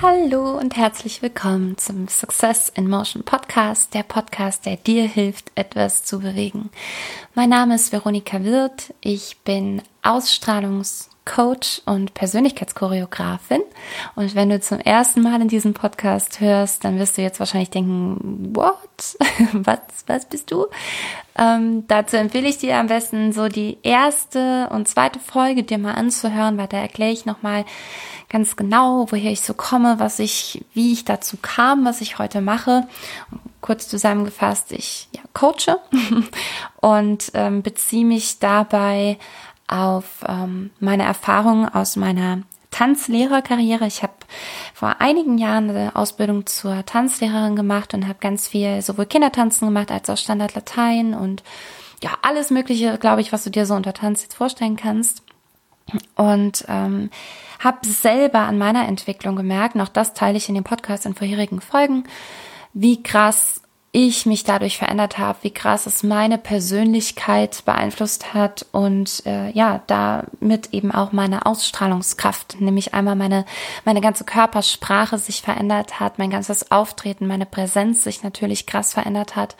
Hallo und herzlich willkommen zum Success in Motion Podcast, der Podcast, der dir hilft, etwas zu bewegen. Mein Name ist Veronika Wirth, ich bin Ausstrahlungscoach und Persönlichkeitschoreografin und wenn du zum ersten Mal in diesem Podcast hörst, dann wirst du jetzt wahrscheinlich denken, what? Was bist du? Dazu empfehle ich dir am besten so die erste und zweite Folge dir mal anzuhören, weil da erkläre ich nochmal ganz genau, woher ich so komme, wie ich dazu kam, was ich heute mache. Kurz zusammengefasst, ich coache und beziehe mich dabei auf meine Erfahrungen aus meiner Tanzlehrerkarriere. Ich habe vor einigen Jahren eine Ausbildung zur Tanzlehrerin gemacht und habe ganz viel sowohl Kindertanzen gemacht als auch Standardlatein und ja, alles Mögliche, glaube ich, was du dir so unter Tanz jetzt vorstellen kannst. Und habe selber an meiner Entwicklung gemerkt, und auch das teile ich in dem Podcast in vorherigen Folgen, wie krass ich mich dadurch verändert habe, wie krass es meine Persönlichkeit beeinflusst hat und damit eben auch meine Ausstrahlungskraft, nämlich einmal meine ganze Körpersprache sich verändert hat, mein ganzes Auftreten, meine Präsenz sich natürlich krass verändert hat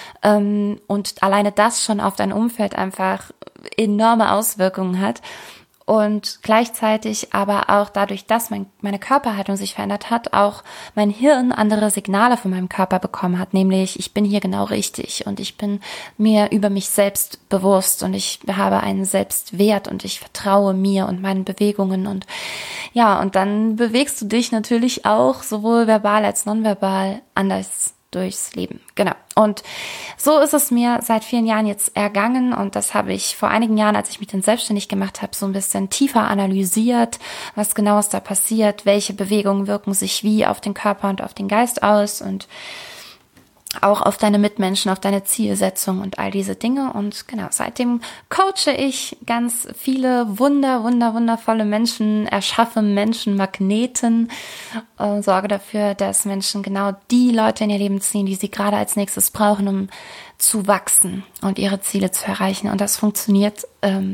und alleine das schon auf dein Umfeld einfach enorme Auswirkungen hat. Und gleichzeitig aber auch dadurch, dass meine Körperhaltung sich verändert hat, auch mein Hirn andere Signale von meinem Körper bekommen hat, nämlich ich bin hier genau richtig und ich bin mir über mich selbst bewusst und ich habe einen Selbstwert und ich vertraue mir und meinen Bewegungen und ja, und dann bewegst du dich natürlich auch sowohl verbal als nonverbal anders durchs Leben. Genau. Und so ist es mir seit vielen Jahren jetzt ergangen und das habe ich vor einigen Jahren, als ich mich dann selbstständig gemacht habe, so ein bisschen tiefer analysiert, was genau ist da passiert, welche Bewegungen wirken sich wie auf den Körper und auf den Geist aus und auch auf deine Mitmenschen, auf deine Zielsetzung und all diese Dinge. Und genau, seitdem coache ich ganz viele wundervolle Menschen, erschaffe Menschenmagneten, sorge dafür, dass Menschen genau die Leute in ihr Leben ziehen, die sie gerade als nächstes brauchen, um zu wachsen und ihre Ziele zu erreichen. Und das funktioniert,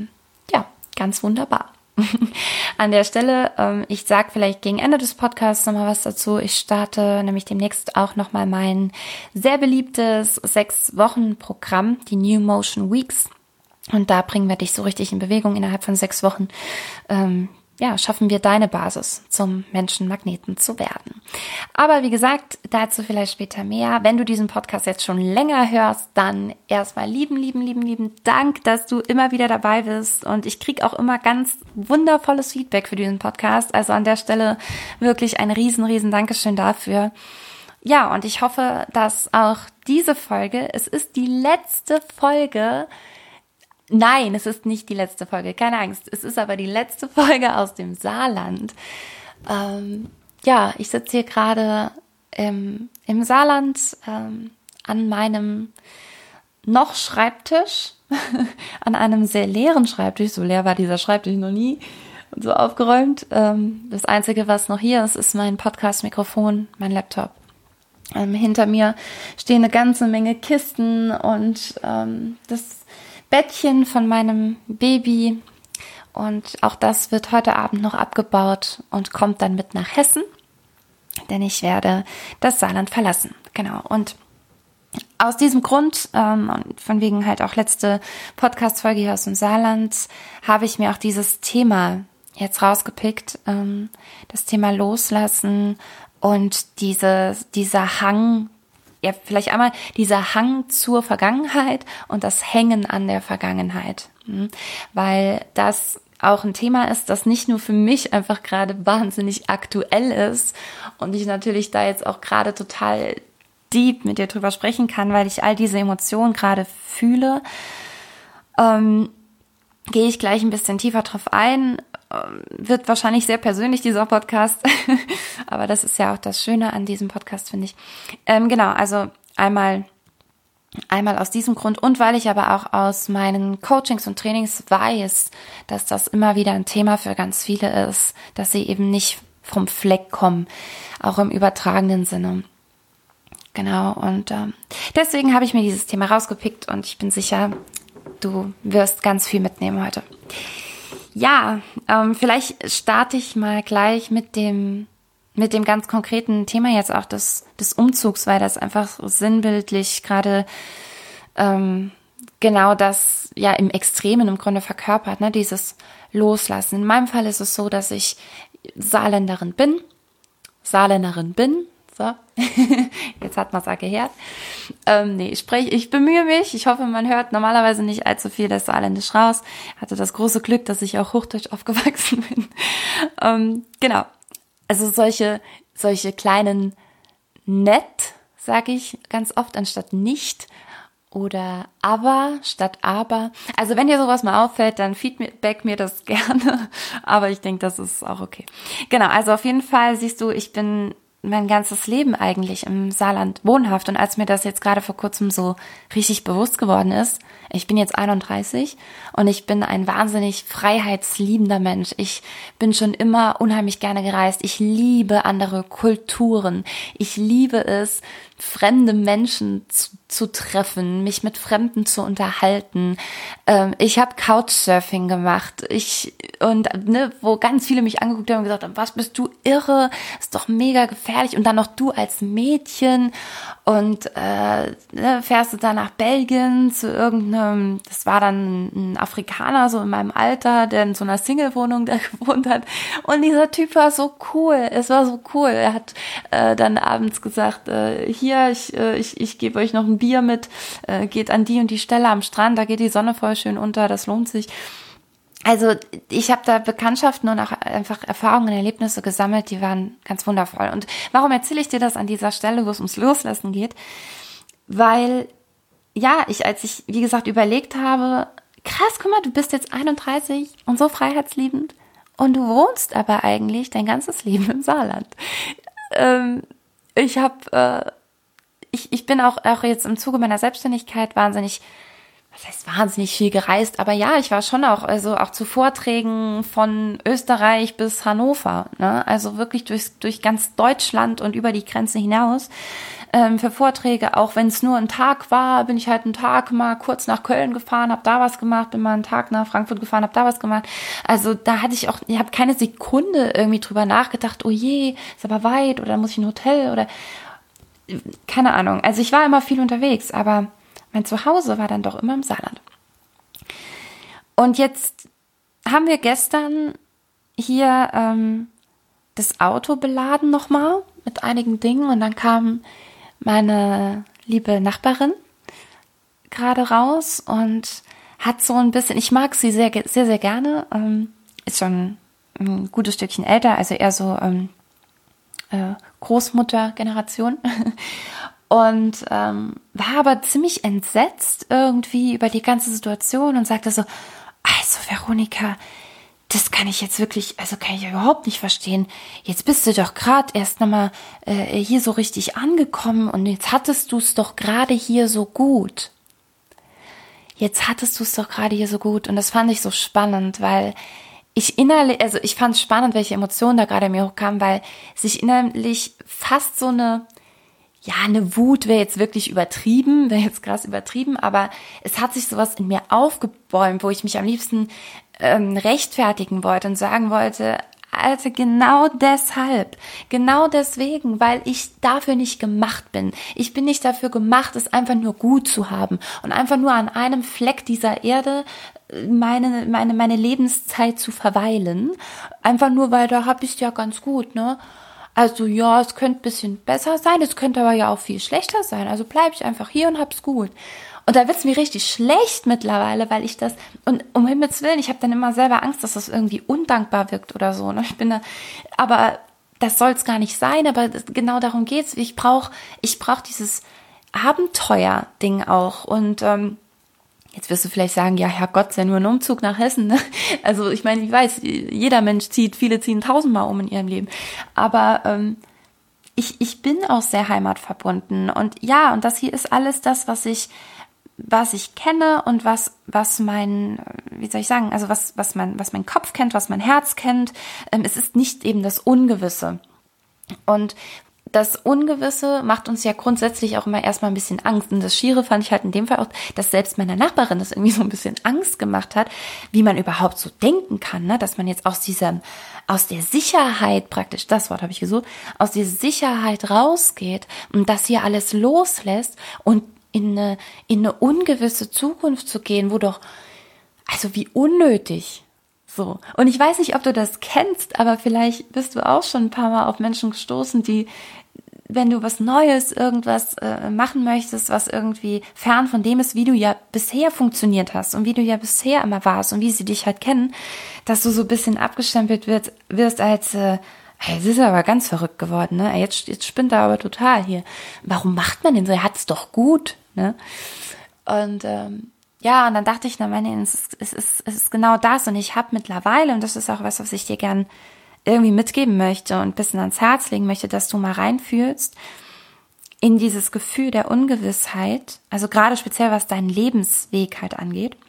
ganz wunderbar. An der Stelle, ich sage vielleicht gegen Ende des Podcasts nochmal was dazu. Ich starte nämlich demnächst auch nochmal mein sehr beliebtes 6-Wochen-Programm, die New Motion Weeks. Und da bringen wir dich so richtig in Bewegung. Innerhalb von 6 Wochen schaffen wir deine Basis, zum Menschenmagneten zu werden. Aber wie gesagt, dazu vielleicht später mehr. Wenn du diesen Podcast jetzt schon länger hörst, dann erstmal lieben Dank, dass du immer wieder dabei bist. Und ich kriege auch immer ganz wundervolles Feedback für diesen Podcast. Also an der Stelle wirklich ein riesen Dankeschön dafür. Ja, und ich hoffe, dass auch diese Folge, es ist die letzte Folge. Nein, es ist nicht die letzte Folge, keine Angst. Es ist aber die letzte Folge aus dem Saarland. Ich sitze hier gerade im Saarland an meinem noch Schreibtisch, an einem sehr leeren Schreibtisch. So leer war dieser Schreibtisch noch nie und so aufgeräumt. Das Einzige, was noch hier ist, ist mein Podcast-Mikrofon, mein Laptop. Hinter mir stehen eine ganze Menge Kisten und das Bettchen von meinem Baby und auch das wird heute Abend noch abgebaut und kommt dann mit nach Hessen, denn ich werde das Saarland verlassen. Genau, und aus diesem Grund, von wegen halt auch letzte Podcast-Folge hier aus dem Saarland, habe ich mir auch dieses Thema jetzt rausgepickt, das Thema Loslassen und dieser Hang, ja, vielleicht einmal dieser Hang zur Vergangenheit und das Hängen an der Vergangenheit, weil das auch ein Thema ist, das nicht nur für mich einfach gerade wahnsinnig aktuell ist und ich natürlich da jetzt auch gerade total deep mit dir drüber sprechen kann, weil ich all diese Emotionen gerade fühle, gehe ich gleich ein bisschen tiefer drauf ein. Wird wahrscheinlich sehr persönlich, dieser Podcast, aber das ist ja auch das Schöne an diesem Podcast, finde ich. Genau, also einmal aus diesem Grund und weil ich aber auch aus meinen Coachings und Trainings weiß, dass das immer wieder ein Thema für ganz viele ist, dass sie eben nicht vom Fleck kommen, auch im übertragenen Sinne. Genau, und deswegen habe ich mir dieses Thema rausgepickt und ich bin sicher, du wirst ganz viel mitnehmen heute. Ja, vielleicht starte ich mal gleich mit dem mit dem ganz konkreten Thema jetzt auch des Umzugs, weil das einfach sinnbildlich gerade genau das ja im Extremen im Grunde verkörpert, ne, dieses Loslassen. In meinem Fall ist es so, dass ich Saarländerin bin, so, jetzt hat man es auch gehört. Ich bemühe mich, ich hoffe, man hört normalerweise nicht allzu viel das Saarländisch raus. Hatte das große Glück, dass ich auch Hochdeutsch aufgewachsen bin. Genau, also solche kleinen nett, sage ich ganz oft, anstatt nicht. Oder aber statt aber. Also wenn dir sowas mal auffällt, dann feedback mir das gerne. Aber ich denke, das ist auch okay. Genau, also auf jeden Fall siehst du, ich bin mein ganzes Leben eigentlich im Saarland wohnhaft. Und als mir das jetzt gerade vor kurzem so richtig bewusst geworden ist, ich bin jetzt 31 und ich bin ein wahnsinnig freiheitsliebender Mensch. Ich bin schon immer unheimlich gerne gereist. Ich liebe andere Kulturen. Ich liebe es, fremde Menschen zu treffen, mich mit Fremden zu unterhalten. Ich habe Couchsurfing gemacht. Wo ganz viele mich angeguckt haben und gesagt haben, was bist du irre? Ist doch mega gefährlich. Und dann noch du als Mädchen und fährst du dann nach Belgien zu irgendeinem, das war dann ein Afrikaner, so in meinem Alter, der in so einer Single-Wohnung da gewohnt hat. Und dieser Typ war so cool. Es war so cool. Er hat dann abends gesagt, hier, ich gebe euch noch ein Bier mit, geht an die und die Stelle am Strand, da geht die Sonne voll schön unter, das lohnt sich. Also ich habe da Bekanntschaften und auch einfach Erfahrungen und Erlebnisse gesammelt, die waren ganz wundervoll. Und warum erzähle ich dir das an dieser Stelle, wo es ums Loslassen geht? Weil, ja, als ich, wie gesagt, überlegt habe, krass, guck mal, du bist jetzt 31 und so freiheitsliebend und du wohnst aber eigentlich dein ganzes Leben im Saarland. Ich bin auch jetzt im Zuge meiner Selbstständigkeit wahnsinnig viel gereist, aber ja, ich war schon auch zu Vorträgen von Österreich bis Hannover, ne? Also wirklich durch ganz Deutschland und über die Grenze hinaus für Vorträge, auch wenn es nur ein Tag war, bin ich halt einen Tag mal kurz nach Köln gefahren, habe da was gemacht, bin mal einen Tag nach Frankfurt gefahren, habe da was gemacht. Also da ich habe keine Sekunde irgendwie drüber nachgedacht, oh je, ist aber weit oder muss ich ein Hotel oder keine Ahnung. Also ich war immer viel unterwegs, aber mein Zuhause war dann doch immer im Saarland. Und jetzt haben wir gestern hier das Auto beladen nochmal mit einigen Dingen und dann kam meine liebe Nachbarin gerade raus und hat so ein bisschen, ich mag sie sehr, sehr, sehr gerne, ist schon ein gutes Stückchen älter, also eher so Großmutter-Generation und war aber ziemlich entsetzt irgendwie über die ganze Situation und sagte so, also Veronika, das kann ich jetzt wirklich, also kann ich ja überhaupt nicht verstehen. Jetzt bist du doch gerade erst nochmal hier so richtig angekommen und jetzt hattest du es doch gerade hier so gut. Und das fand ich so spannend, weil ich fand es spannend, welche Emotionen da gerade in mir hochkamen, weil sich innerlich fast so eine Wut wäre jetzt wirklich übertrieben, wäre jetzt krass übertrieben, aber es hat sich sowas in mir aufgebäumt, wo ich mich am liebsten rechtfertigen wollte und sagen wollte, Alter, genau deswegen, weil ich dafür nicht gemacht bin. Ich bin nicht dafür gemacht, es einfach nur gut zu haben und einfach nur an einem Fleck dieser Erde meine Lebenszeit zu verweilen. Einfach nur, weil da hab ich es ja ganz gut, ne? Also ja, es könnte ein bisschen besser sein, es könnte aber ja auch viel schlechter sein. Also bleibe ich einfach hier und hab's gut. Und da wird's mir richtig schlecht mittlerweile, weil ich das, und um Himmels Willen, ich habe dann immer selber Angst, dass das irgendwie undankbar wirkt oder so. Ne? Aber das soll's gar nicht sein, aber genau darum geht's. Ich brauch dieses Abenteuer-Ding auch. Und jetzt wirst du vielleicht sagen, ja, Herrgott, ist ja nur ein Umzug nach Hessen. Ne? Also ich meine, ich weiß, jeder Mensch viele ziehen 1000-mal um in ihrem Leben. Aber ich bin auch sehr heimatverbunden. Und ja, und das hier ist alles das, was ich kenne und was mein, wie soll ich sagen, also was mein Kopf kennt, was mein Herz kennt. Es ist nicht eben das Ungewisse. Und das Ungewisse macht uns ja grundsätzlich auch immer erstmal ein bisschen Angst. Und das Schiere fand ich halt in dem Fall auch, dass selbst meiner Nachbarin das irgendwie so ein bisschen Angst gemacht hat, wie man überhaupt so denken kann, ne? Dass man jetzt aus der Sicherheit praktisch, das Wort habe ich gesucht, aus dieser Sicherheit rausgeht und das hier alles loslässt und in eine ungewisse Zukunft zu gehen, wo doch, also wie unnötig. So. Und ich weiß nicht, ob du das kennst, aber vielleicht bist du auch schon ein paar Mal auf Menschen gestoßen, die, wenn du was Neues, irgendwas machen möchtest, was irgendwie fern von dem ist, wie du ja bisher funktioniert hast und wie du ja bisher immer warst und wie sie dich halt kennen, dass du so ein bisschen abgestempelt wirst als, hey, es ist aber ganz verrückt geworden, ne? Jetzt spinnt er aber total hier. Warum macht man denn so? Er hat's doch gut, ne? Und ja, und dann dachte ich, es ist genau das. Und ich habe mittlerweile, und das ist auch was ich dir gern irgendwie mitgeben möchte und ein bisschen ans Herz legen möchte, dass du mal reinfühlst in dieses Gefühl der Ungewissheit, also gerade speziell, was deinen Lebensweg halt angeht.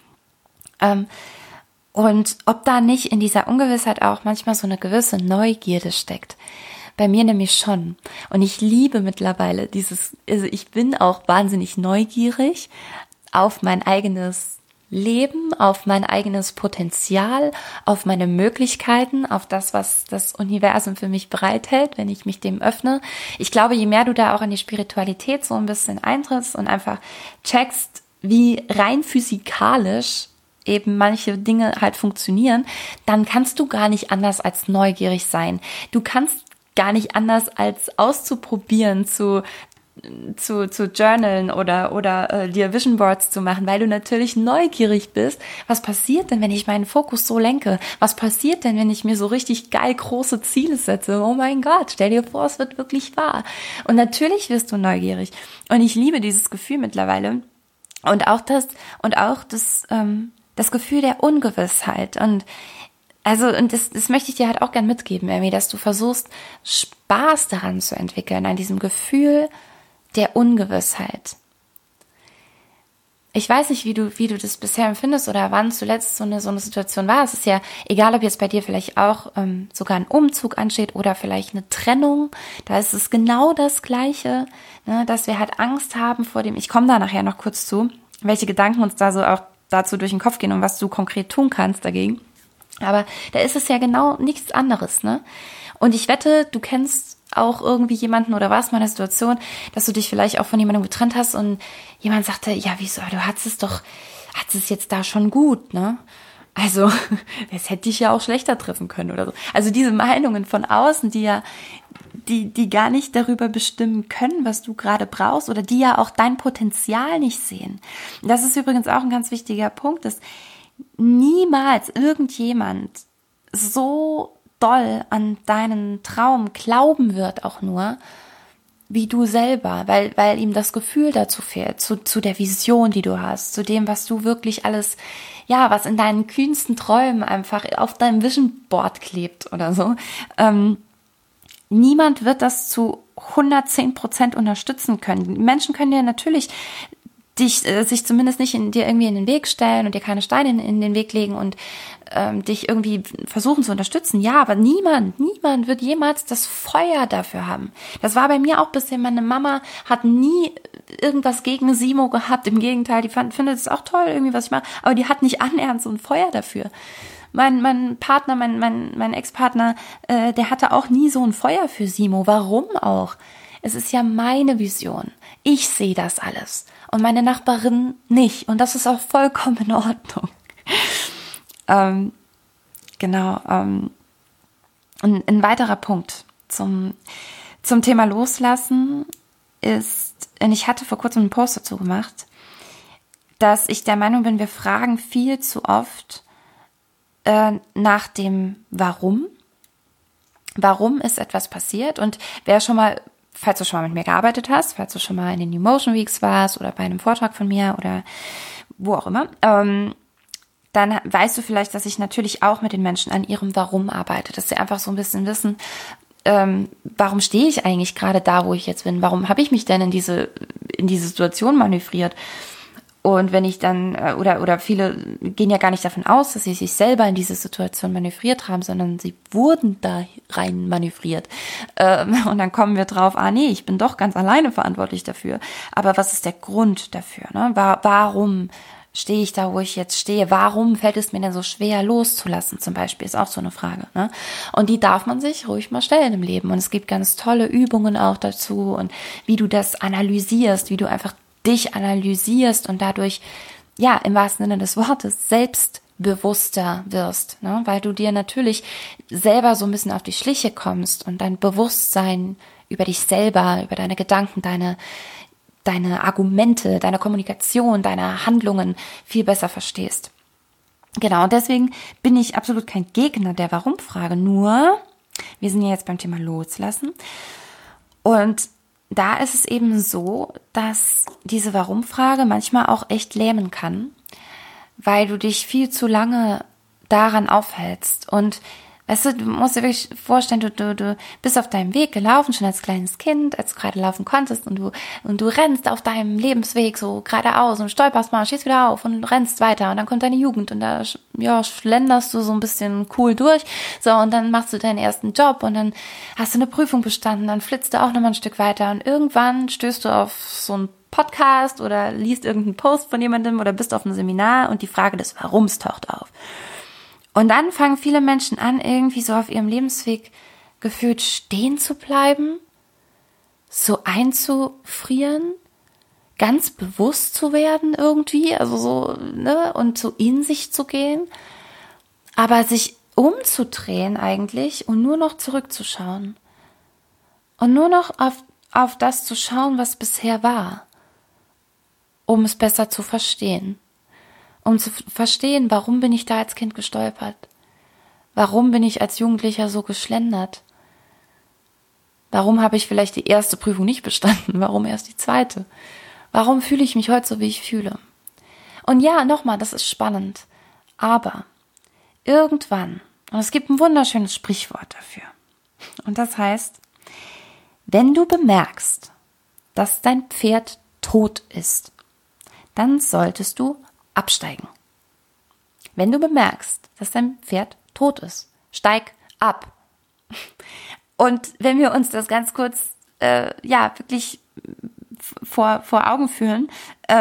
Und ob da nicht in dieser Ungewissheit auch manchmal so eine gewisse Neugierde steckt. Bei mir nämlich schon. Und ich liebe mittlerweile also ich bin auch wahnsinnig neugierig auf mein eigenes Leben, auf mein eigenes Potenzial, auf meine Möglichkeiten, auf das, was das Universum für mich bereithält, wenn ich mich dem öffne. Ich glaube, je mehr du da auch in die Spiritualität so ein bisschen eintrittst und einfach checkst, wie rein physikalisch eben manche Dinge halt funktionieren, dann kannst du gar nicht anders als neugierig sein. Du kannst gar nicht anders als auszuprobieren, zu journalen oder dir Vision Boards zu machen, weil du natürlich neugierig bist. Was passiert denn, wenn ich meinen Fokus so lenke? Was passiert denn, wenn ich mir so richtig geil große Ziele setze? Oh mein Gott, stell dir vor, es wird wirklich wahr. Und natürlich wirst du neugierig. Und ich liebe dieses Gefühl mittlerweile. Und auch das Gefühl der Ungewissheit. Und das möchte ich dir halt auch gern mitgeben, Emmy, dass du versuchst, Spaß daran zu entwickeln, an diesem Gefühl der Ungewissheit. Ich weiß nicht, wie du das bisher empfindest oder wann zuletzt so eine Situation war. Es ist ja egal, ob jetzt bei dir vielleicht auch sogar ein Umzug ansteht oder vielleicht eine Trennung. Da ist es genau das Gleiche, ne, dass wir halt Angst haben vor dem, ich komme da nachher noch kurz zu, welche Gedanken uns da so auch dazu durch den Kopf gehen und was du konkret tun kannst dagegen. Aber da ist es ja genau nichts anderes, ne? Und ich wette, du kennst auch irgendwie jemanden oder warst mal in der Situation, dass du dich vielleicht auch von jemandem getrennt hast und jemand sagte, ja, wieso, du hattest es jetzt da schon gut, ne? Also, es hätte dich ja auch schlechter treffen können oder so. Also diese Meinungen von außen, die gar nicht darüber bestimmen können, was du gerade brauchst oder die ja auch dein Potenzial nicht sehen. Das ist übrigens auch ein ganz wichtiger Punkt, dass niemals irgendjemand so doll an deinen Traum glauben wird, auch nur, wie du selber, weil ihm das Gefühl dazu fehlt, zu der Vision, die du hast, zu dem, was du wirklich alles, ja, was in deinen kühnsten Träumen einfach auf deinem Vision Board klebt oder so. Niemand wird das zu 110% unterstützen können. Menschen können dir natürlich sich zumindest nicht dir irgendwie in den Weg stellen und dir keine Steine in den Weg legen und dich irgendwie versuchen zu unterstützen. Ja, aber niemand wird jemals das Feuer dafür haben. Das war bei mir auch bisher. Meine Mama hat nie irgendwas gegen Simo gehabt. Im Gegenteil, die findet es auch toll, irgendwie, was ich mache. Aber die hat nicht annähernd so ein Feuer dafür. Mein Partner, mein Ex-Partner, der hatte auch nie so ein Feuer für Simo. Warum auch? Es ist ja meine Vision. Ich sehe das alles. Und meine Nachbarin nicht. Und das ist auch vollkommen in Ordnung. Genau. Und ein weiterer Punkt zum Thema Loslassen ist, und ich hatte vor kurzem einen Post dazu gemacht, dass ich der Meinung bin, wir fragen viel zu oft nach dem Warum. Warum ist etwas passiert? Und falls du schon mal mit mir gearbeitet hast, falls du schon mal in den Emotion Weeks warst oder bei einem Vortrag von mir oder wo auch immer, dann weißt du vielleicht, dass ich natürlich auch mit den Menschen an ihrem Warum arbeite, dass sie einfach so ein bisschen wissen, warum stehe ich eigentlich gerade da, wo ich jetzt bin? Warum habe ich mich denn in diese Situation manövriert? Und wenn ich dann, oder viele gehen ja gar nicht davon aus, dass sie sich selber in diese Situation manövriert haben, sondern sie wurden da rein manövriert. Und dann kommen wir drauf, nee, ich bin doch ganz alleine verantwortlich dafür. Aber was ist der Grund dafür? Ne? Warum stehe ich da, wo ich jetzt stehe? Warum fällt es mir denn so schwer loszulassen zum Beispiel? Ist auch so eine Frage. Ne? Und die darf man sich ruhig mal stellen im Leben. Und es gibt ganz tolle Übungen auch dazu und wie du das analysierst, wie du einfach dich analysierst und dadurch, ja, im wahrsten Sinne des Wortes, selbstbewusster wirst, ne? Weil du dir natürlich selber so ein bisschen auf die Schliche kommst und dein Bewusstsein über dich selber, über deine Gedanken, deine Argumente, deine Kommunikation, deine Handlungen viel besser verstehst. Genau, und deswegen bin ich absolut kein Gegner der Warum-Frage, nur, wir sind ja jetzt beim Thema Loslassen und da ist es eben so, dass diese Warum-Frage manchmal auch echt lähmen kann, weil du dich viel zu lange daran aufhältst. Und weißt du musst dir wirklich vorstellen, du bist auf deinem Weg gelaufen, schon als kleines Kind, als du gerade laufen konntest und du rennst auf deinem Lebensweg so geradeaus und stolperst mal, stehst wieder auf und rennst weiter und dann kommt deine Jugend und da schlenderst du so ein bisschen cool durch, so und dann machst du deinen ersten Job und dann hast du eine Prüfung bestanden, dann flitzt du auch nochmal ein Stück weiter und irgendwann stößt du auf so einen Podcast oder liest irgendeinen Post von jemandem oder bist auf einem Seminar und die Frage des Warums taucht auf. Und dann fangen viele Menschen an, irgendwie so auf ihrem Lebensweg gefühlt stehen zu bleiben, so einzufrieren, ganz bewusst zu werden irgendwie, also so, ne, und so in sich zu gehen, aber sich umzudrehen eigentlich und nur noch zurückzuschauen. Und nur noch auf das zu schauen, was bisher war, um es besser zu verstehen. Um zu verstehen, warum bin ich da als Kind gestolpert? Warum bin ich als Jugendlicher so geschlendert? Warum habe ich vielleicht die erste Prüfung nicht bestanden? Warum erst die zweite? Warum fühle ich mich heute so, wie ich fühle? Und ja, nochmal, das ist spannend. Aber irgendwann, und es gibt ein wunderschönes Sprichwort dafür. Und das heißt, wenn du bemerkst, dass dein Pferd tot ist, dann solltest du absteigen. Wenn du bemerkst, dass dein Pferd tot ist, steig ab. Und wenn wir uns das ganz kurz, wirklich vor Augen führen,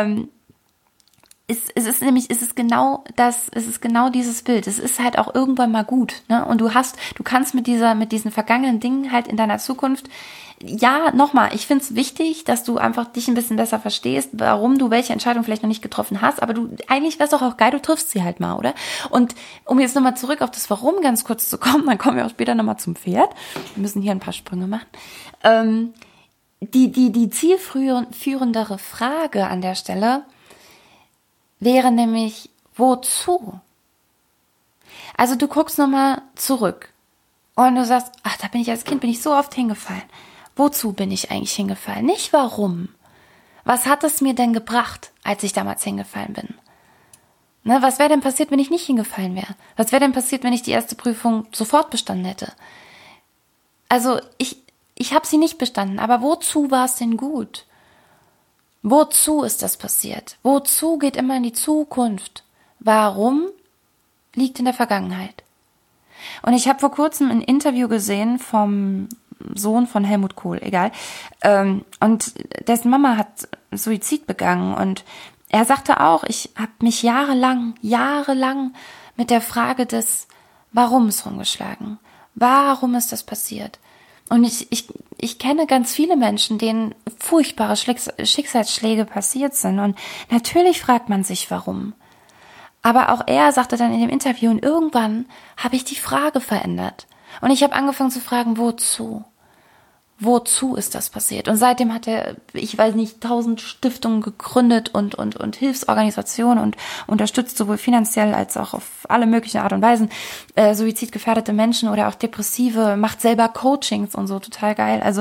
es ist genau dieses Bild. Es ist halt auch irgendwann mal gut, ne? Und du kannst mit diesen vergangenen Dingen halt in deiner Zukunft, ja, nochmal, ich finde es wichtig, dass du einfach dich ein bisschen besser verstehst, warum du welche Entscheidung vielleicht noch nicht getroffen hast, aber eigentlich wäre es doch auch geil, du triffst sie halt mal, oder? Und um jetzt nochmal zurück auf das Warum ganz kurz zu kommen, dann kommen wir auch später nochmal zum Pferd. Wir müssen hier ein paar Sprünge machen. Die zielführendere Frage an der Stelle wäre nämlich, wozu? Also du guckst nochmal zurück und du sagst, da bin ich als Kind, bin ich so oft hingefallen. Wozu bin ich eigentlich hingefallen? Nicht warum. Was hat es mir denn gebracht, als ich damals hingefallen bin? Ne, was wäre denn passiert, wenn ich nicht hingefallen wäre? Was wäre denn passiert, wenn ich die erste Prüfung sofort bestanden hätte? Also ich habe sie nicht bestanden, aber wozu war es denn gut? Wozu ist das passiert? Wozu geht immer in die Zukunft? Warum liegt in der Vergangenheit? Und ich habe vor kurzem ein Interview gesehen vom Sohn von Helmut Kohl, egal. Und dessen Mama hat Suizid begangen. Und er sagte auch, ich habe mich jahrelang mit der Frage des Warums rumgeschlagen. Warum ist das passiert? Und ich kenne ganz viele Menschen, denen furchtbare Schicksalsschläge passiert sind. Und natürlich fragt man sich, warum. Aber auch er sagte dann in dem Interview, und irgendwann habe ich die Frage verändert. Und ich habe angefangen zu fragen, wozu? Wozu ist das passiert? Und seitdem hat er, 1000 Stiftungen gegründet und Hilfsorganisationen und unterstützt sowohl finanziell als auch auf alle möglichen Art und Weisen suizidgefährdete Menschen oder auch Depressive, macht selber Coachings und so, total geil. Also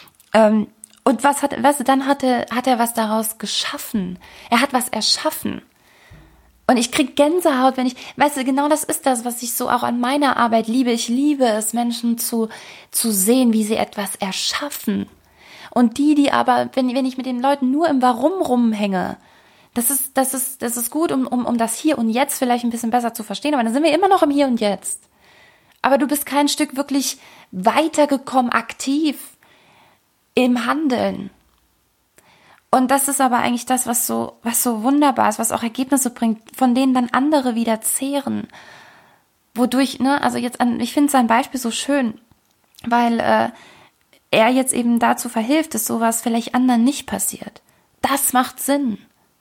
und dann hat er was daraus geschaffen. Er hat was erschaffen. Und ich krieg Gänsehaut, genau das ist das, was ich so auch an meiner Arbeit liebe. Ich liebe es, Menschen zu sehen, wie sie etwas erschaffen. Und die aber, wenn ich mit den Leuten nur im Warum rumhänge, Das ist gut, um das Hier und Jetzt vielleicht ein bisschen besser zu verstehen, aber dann sind wir immer noch im Hier und Jetzt. Aber du bist kein Stück wirklich weitergekommen, aktiv im Handeln. Und das ist aber eigentlich das, was so wunderbar ist, was auch Ergebnisse bringt, von denen dann andere wieder zehren. Wodurch, also ich finde sein Beispiel so schön, weil er jetzt eben dazu verhilft, dass sowas vielleicht anderen nicht passiert. Das macht Sinn.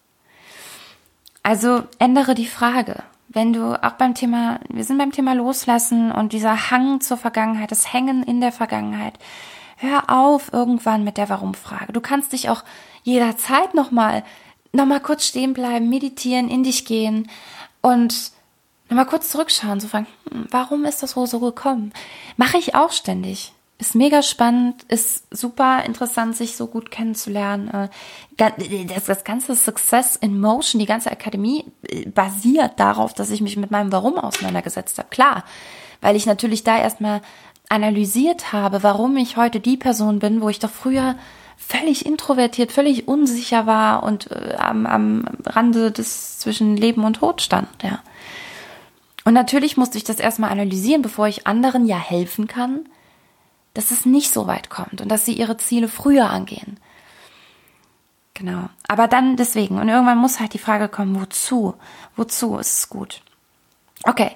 Also ändere die Frage. Wenn du auch wir sind beim Thema Loslassen und dieser Hang zur Vergangenheit, das Hängen in der Vergangenheit. Hör auf irgendwann mit der Warum-Frage. Du kannst dich auch jederzeit noch mal kurz stehen bleiben, meditieren, in dich gehen und noch mal kurz zurückschauen, so fragen, warum ist das so gekommen? Mache ich auch ständig. Ist mega spannend, ist super interessant, sich so gut kennenzulernen. Das ganze Success in Motion, die ganze Akademie basiert darauf, dass ich mich mit meinem Warum auseinandergesetzt habe. Klar, weil ich natürlich da erstmal analysiert habe, warum ich heute die Person bin, wo ich doch früher völlig introvertiert, völlig unsicher war und am Rande des zwischen Leben und Tod stand. Ja. Und natürlich musste ich das erstmal analysieren, bevor ich anderen ja helfen kann, dass es nicht so weit kommt und dass sie ihre Ziele früher angehen. Genau. Aber dann deswegen. Und irgendwann muss halt die Frage kommen, wozu? Wozu ist es gut? Okay.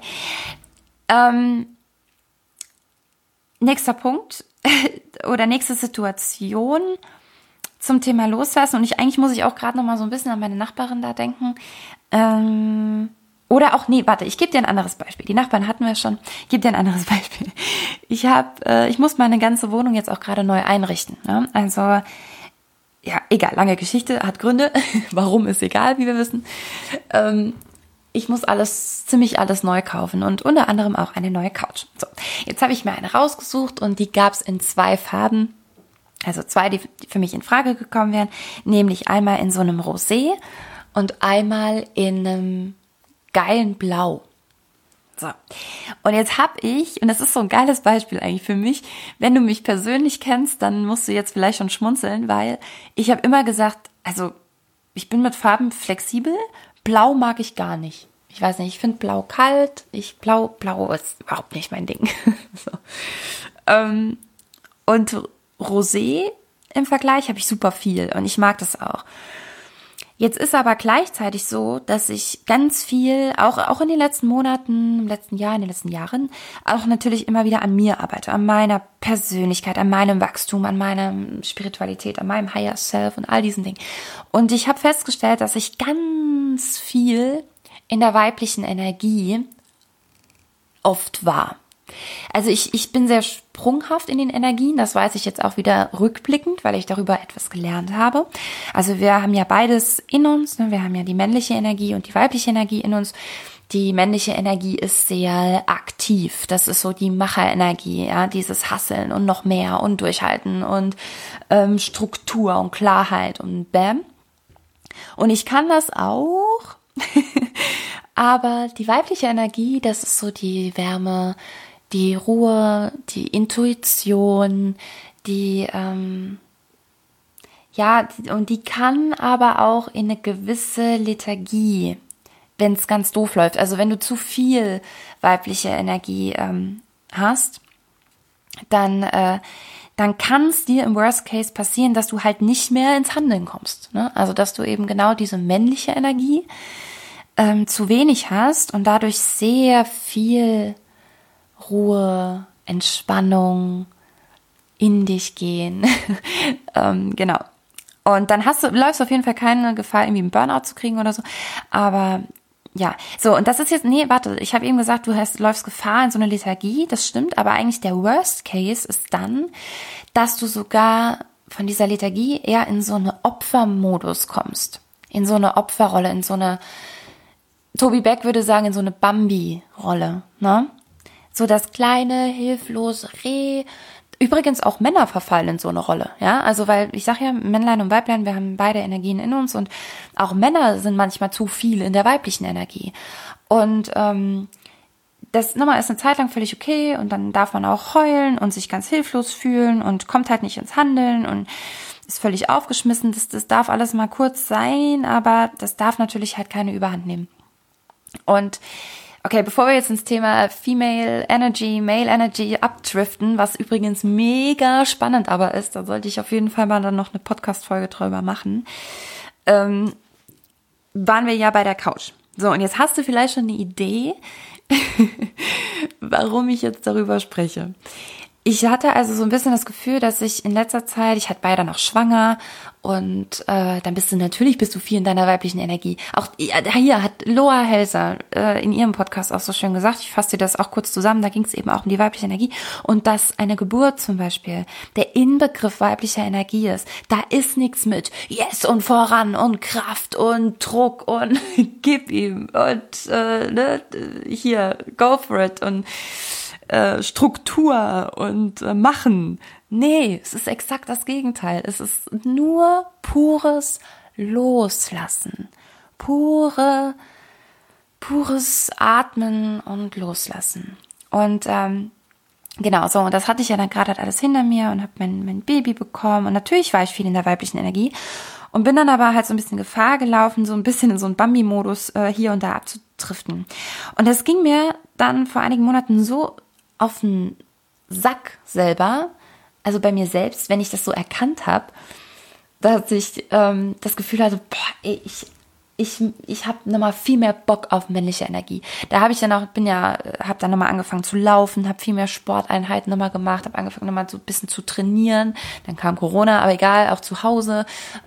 Nächster Punkt oder nächste Situation zum Thema Loslassen. Und eigentlich muss ich auch gerade noch mal so ein bisschen an meine Nachbarin da denken. Oder auch, ich gebe dir ein anderes Beispiel. Die Nachbarn hatten wir schon. Ich gebe dir ein anderes Beispiel. Ich muss meine ganze Wohnung jetzt auch gerade neu einrichten. Ne? Also, ja, egal, lange Geschichte, hat Gründe. Warum ist egal, wie wir wissen. Ich muss ziemlich alles neu kaufen und unter anderem auch eine neue Couch. So, jetzt habe ich mir eine rausgesucht und die gab es in 2 Farben. Also 2, die für mich in Frage gekommen wären. Nämlich einmal in so einem Rosé und einmal in einem geilen Blau. So. Und jetzt habe ich, und das ist so ein geiles Beispiel eigentlich für mich, wenn du mich persönlich kennst, dann musst du jetzt vielleicht schon schmunzeln, weil ich habe immer gesagt, also ich bin mit Farben flexibel, Blau mag ich gar nicht. Ich weiß nicht, ich finde Blau kalt, Blau ist überhaupt nicht mein Ding. So. Und Rosé im Vergleich habe ich super viel und ich mag das auch. Jetzt ist aber gleichzeitig so, dass ich ganz viel, auch in den letzten Monaten, im letzten Jahr, in den letzten Jahren, auch natürlich immer wieder an mir arbeite, an meiner Persönlichkeit, an meinem Wachstum, an meiner Spiritualität, an meinem Higher Self und all diesen Dingen. Und ich habe festgestellt, dass ich ganz viel in der weiblichen Energie oft war. Also ich bin sehr sprunghaft in den Energien, das weiß ich jetzt auch wieder rückblickend, weil ich darüber etwas gelernt habe. Also wir haben ja beides in uns, ne? Wir haben ja die männliche Energie und die weibliche Energie in uns. Die männliche Energie ist sehr aktiv, das ist so die Macherenergie, ja, dieses Hasseln und noch mehr und Durchhalten und Struktur und Klarheit und Bam. Und ich kann das auch, aber die weibliche Energie, das ist so die Wärme, die Ruhe, die Intuition, und die kann aber auch in eine gewisse Lethargie, wenn es ganz doof läuft. Also wenn du zu viel weibliche Energie hast, dann kann es dir im Worst Case passieren, dass du halt nicht mehr ins Handeln kommst. Ne? Also dass du eben genau diese männliche Energie zu wenig hast und dadurch sehr viel Ruhe, Entspannung, in dich gehen. Genau. Und dann läufst du auf jeden Fall keine Gefahr, irgendwie einen Burnout zu kriegen oder so. Aber ja, so, und das ist jetzt, ich habe eben gesagt, du läufst Gefahr in so eine Lethargie, das stimmt, aber eigentlich der Worst Case ist dann, dass du sogar von dieser Lethargie eher in so eine Opfermodus kommst. In so eine Opferrolle, in so eine, Tobi Beck würde sagen, in so eine Bambi-Rolle, ne? So das kleine, hilflose Reh. Übrigens auch Männer verfallen in so eine Rolle, ja, also weil ich sage ja, Männlein und Weiblein, wir haben beide Energien in uns und auch Männer sind manchmal zu viel in der weiblichen Energie und das nochmal ist eine Zeit lang völlig okay und dann darf man auch heulen und sich ganz hilflos fühlen und kommt halt nicht ins Handeln und ist völlig aufgeschmissen, das darf alles mal kurz sein, aber das darf natürlich halt keine Überhand nehmen. Und okay, bevor wir jetzt ins Thema Female Energy, Male Energy abdriften, was übrigens mega spannend aber ist, da sollte ich auf jeden Fall mal dann noch eine Podcast-Folge drüber machen, waren wir ja bei der Couch. So, und jetzt hast du vielleicht schon eine Idee, warum ich jetzt darüber spreche. Ich hatte also so ein bisschen das Gefühl, dass ich in letzter Zeit, ich hatte beide noch schwanger und dann bist du viel in deiner weiblichen Energie. Auch hier hat Loa Helser in ihrem Podcast auch so schön gesagt, ich fasse dir das auch kurz zusammen, da ging es eben auch um die weibliche Energie und dass eine Geburt zum Beispiel der Inbegriff weiblicher Energie ist. Da ist nichts mit Yes und voran und Kraft und Druck und gib ihm und hier, go for it und Struktur und Machen. Nee, es ist exakt das Gegenteil. Es ist nur pures Loslassen. Pures Atmen und Loslassen. Und genau, so, und das hatte ich ja dann gerade halt alles hinter mir und habe mein Baby bekommen. Und natürlich war ich viel in der weiblichen Energie und bin dann aber halt so ein bisschen Gefahr gelaufen, so ein bisschen in so einen Bambi-Modus hier und da abzudriften. Und das ging mir dann vor einigen Monaten so auf den Sack selber, also bei mir selbst, wenn ich das so erkannt habe, dass ich das Gefühl hatte, ich habe nochmal viel mehr Bock auf männliche Energie. Da habe ich dann auch, habe dann nochmal angefangen zu laufen, habe viel mehr Sporteinheiten nochmal gemacht, habe angefangen nochmal so ein bisschen zu trainieren. Dann kam Corona, aber egal, auch zu Hause.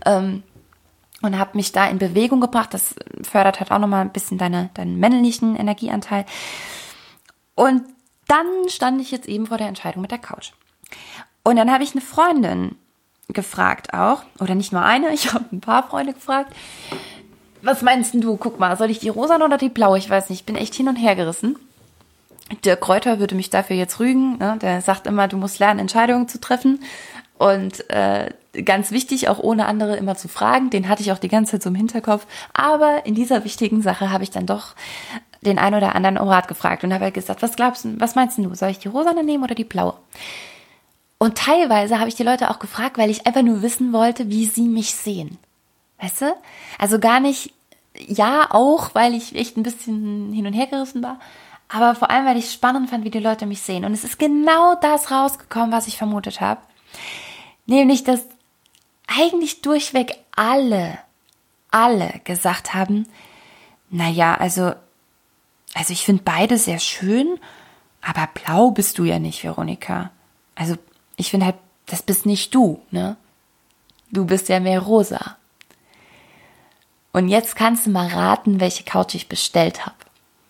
Und habe mich da in Bewegung gebracht. Das fördert halt auch nochmal ein bisschen deinen männlichen Energieanteil. Und dann stand ich jetzt eben vor der Entscheidung mit der Couch. Und dann habe ich eine Freundin gefragt auch, oder nicht nur eine, ich habe ein paar Freunde gefragt, was meinst du, guck mal, soll ich die rosane oder die blaue? Ich weiß nicht, ich bin echt hin und her gerissen. Dirk Kräuter würde mich dafür jetzt rügen, ne? Der sagt immer, du musst lernen, Entscheidungen zu treffen. Und ganz wichtig, auch ohne andere immer zu fragen, den hatte ich auch die ganze Zeit so im Hinterkopf. Aber in dieser wichtigen Sache habe ich dann doch den einen oder anderen um Rat gefragt und habe halt gesagt, was meinst du, soll ich die rosane nehmen oder die blaue? Und teilweise habe ich die Leute auch gefragt, weil ich einfach nur wissen wollte, wie sie mich sehen. Weißt du? Also gar nicht, ja auch, weil ich echt ein bisschen hin und her gerissen war, aber vor allem, weil ich es spannend fand, wie die Leute mich sehen. Und es ist genau das rausgekommen, was ich vermutet habe. Nämlich, dass eigentlich durchweg alle gesagt haben, naja, also ich finde beide sehr schön, aber blau bist du ja nicht, Veronika. Also ich finde halt, das bist nicht du, ne? Du bist ja mehr rosa. Und jetzt kannst du mal raten, welche Couch ich bestellt habe.